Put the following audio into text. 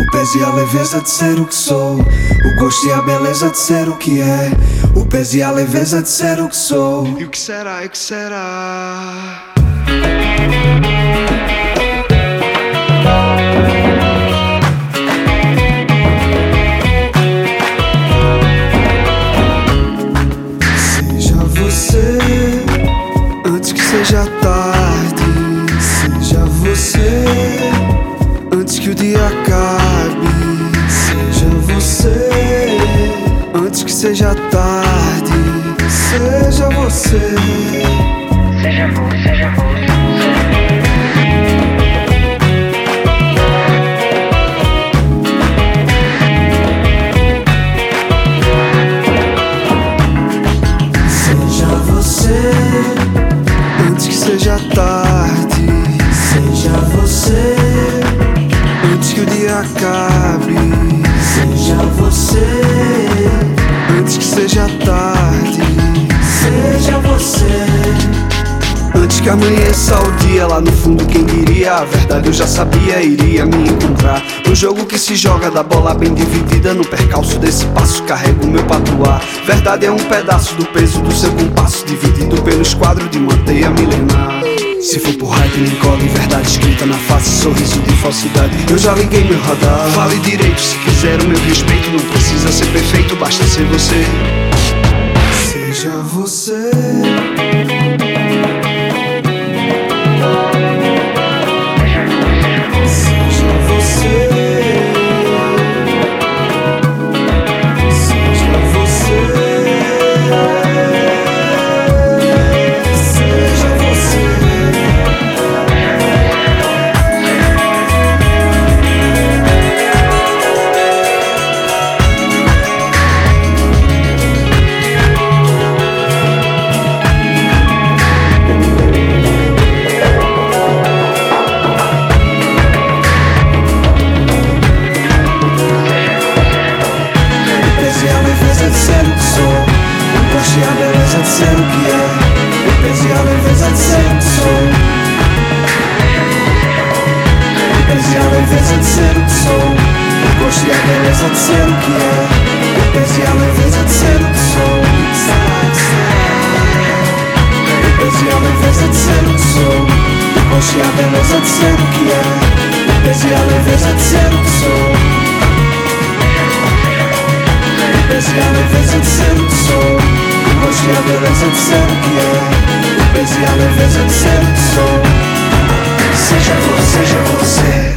O peso e a leveza de ser o que sou, o gosto e a beleza de ser o que é. O peso e a leveza de ser o que sou. E o que será, e o que será? Seja você, antes que seja tarde. Seja você, antes que o dia acabe. Seja você, antes que seja tarde. Seja você. Seja você, seja você. Seja você, antes que seja tarde. Seja você, antes que o dia acabe. Seja você, antes que seja tarde. Seja você, antes que amanheça o dia. Lá no fundo quem diria, a verdade eu já sabia, iria me encontrar no jogo que se joga da bola bem dividida. No percalço desse passo carrego o meu patuar. Verdade é um pedaço do peso do seu compasso, dividido pelos quadros de uma teia milenar. Se for por hype nem cola, verdade escrita na face, sorriso de falsidade. Eu já liguei meu radar. Fale direito, se quiser o meu respeito. Não precisa ser perfeito, basta ser você. Seja você. Seja você. Seja você. Seja você. De ser o que sou, o gosto e a beleza de ser o que é. O peso e a leveza de ser o que sou. O peso e a leveza de ser o que sou, o gosto e a beleza de ser o que é. O peso e a leveza de ser o que sou. O peso e a leveza de ser o que sou, o gosto e a beleza de ser o que é. O peso e a leveza de ser o que sou. O peso e a leveza de ser o que sou, o gosto e a beleza de ser o que é. O peso e a leveza de ser o que sou. Seja você, seja você.